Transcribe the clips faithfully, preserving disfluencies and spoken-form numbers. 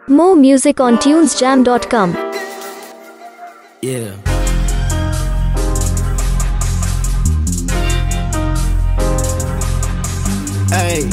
More music on tunes jam dot com. Yeah. Hey.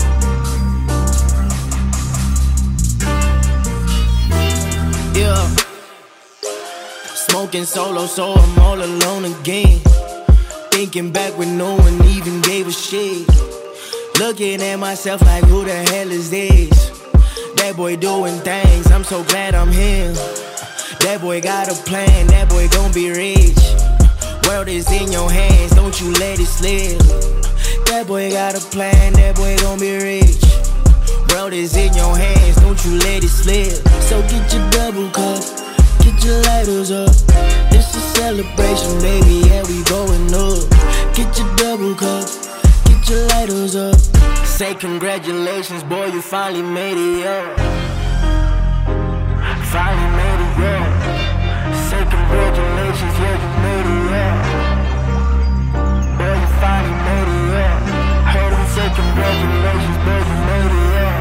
Yeah. Smoking solo, so I'm all alone again. Thinking back when no one even gave a shit. Looking at myself like, who the hell is this? That boy doing things, I'm so glad I'm him. That boy got a plan, that boy gon' be rich. World is in your hands, don't you let it slip. That boy got a plan, that boy gon' be rich. World is in your hands, don't you let it slip. So get your double cup, get your lighters up. It's a celebration, baby, yeah, we going up. Get your double cup, get your lighters up. Say congratulations, boy, you finally made it, yeah. Finally made it, yeah. Say congratulations, yeah, you made it, yeah. Boy, you finally made it, yeah. Heard him say congratulations, boy, you made it, yeah.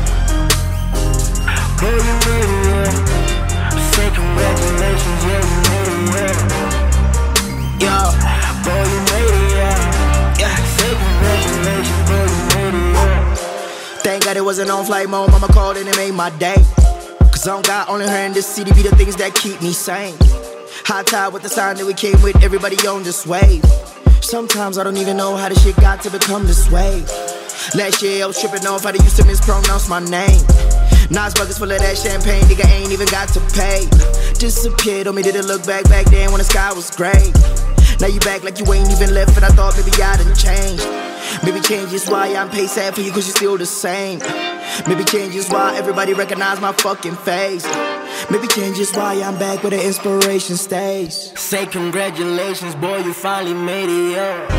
Boy, you made it, yeah. Say congratulations, yeah, you made it, yeah. Yeah, boy, you made it, yeah. Yeah, say congratulations, boy, you made it, yeah. Thank God it wasn't on flight mode, mama called and it made my day. Cause on God, only her in this city be the things that keep me sane. High tide with the sign that we came with, everybody on this wave. Sometimes I don't even know how this shit got to become this way. Last year I was tripping off how they used to mispronounce my name. Nas buckets full of that champagne, nigga ain't even got to pay. Disappeared on me, didn't look back back then when the sky was gray. Now you back like you ain't even left, and I thought maybe I done changed. Maybe change is why I'm paid sad for you, cause you're still the same. Maybe change is why everybody recognize my fucking face. Maybe change is why I'm back where the inspiration stays. Say congratulations, boy, you finally made it, yeah.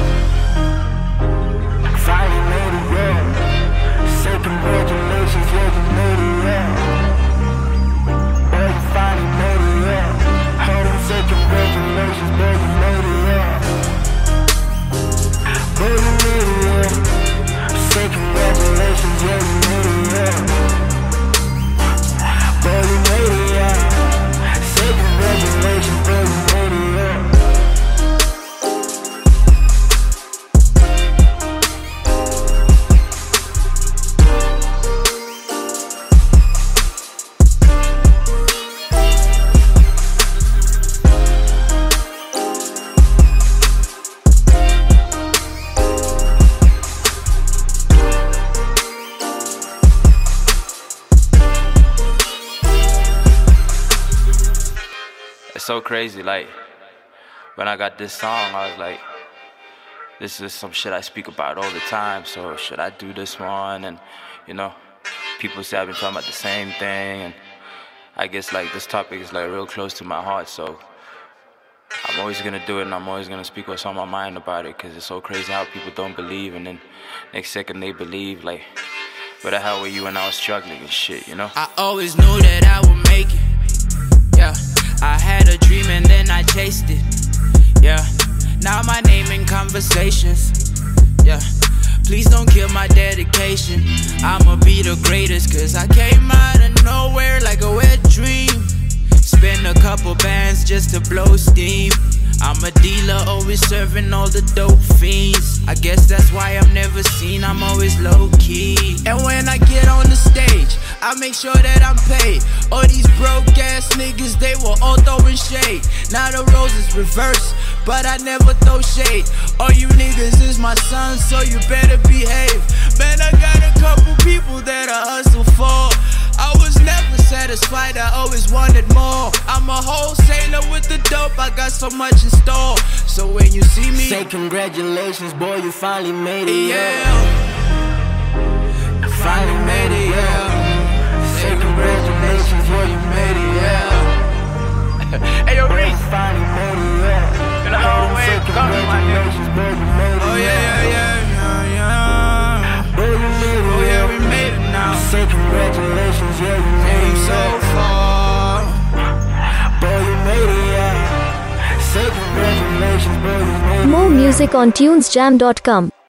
Finally made it, yeah. Say congratulations, yeah, you made it, yeah. Boy, you finally made it, yeah. Heard him say congratulations, boy, you made it, yeah. Boy, you made it, yeah. Say congratulations, yeah, you made it, yeah. Boy, you made it, yeah. Say congratulations, boy, you made it, yeah. It's so crazy, like, when I got this song, I was like, this is some shit I speak about all the time, so should I do this one? And, you know, people say I've been talking about the same thing, and I guess, like, this topic is, like, real close to my heart, so I'm always gonna do it, and I'm always gonna speak what's on my mind about it, because it's so crazy how people don't believe, and then next second they believe, like, where the hell were you when I was struggling and shit, you know? I always knew that I would make it, yeah. I had a dream and then I chased it, yeah. Now my name in conversations, yeah. Please don't kill my dedication. I'ma be the greatest, cause I came out of nowhere like a wet dream. Spend a couple bands just to blow steam. I'm a dealer, always serving all the dope fiends. I guess that's why I'm never seen, I'm always low-key. And when I get on the stage, I make sure that I'm paid. All these broke-ass niggas, they were all throwing shade. Now the roles is reversed, but I never throw shade. All you niggas is my sons, so you better behave. Man, I got a couple people that I hustle for. I was never satisfied, I always wanted more. I'm a wholesaler with the dope, I got so much in store. So when you see me, say congratulations, boy, you finally made it, yeah. Finally made it, yeah. Say congratulations, boy, you made it, yeah. Hey, yo, Reese, finally made it, yeah. Been a long way of coming, my nigga. Oh, yeah, yeah, yeah, yeah, yeah. Boy, you made it, oh, yeah, we made it now. Say congratulations, yeah, you made it so far. Boy, you made it, yeah. Say congratulations, boy, you made it. More music on tunes jam dot com.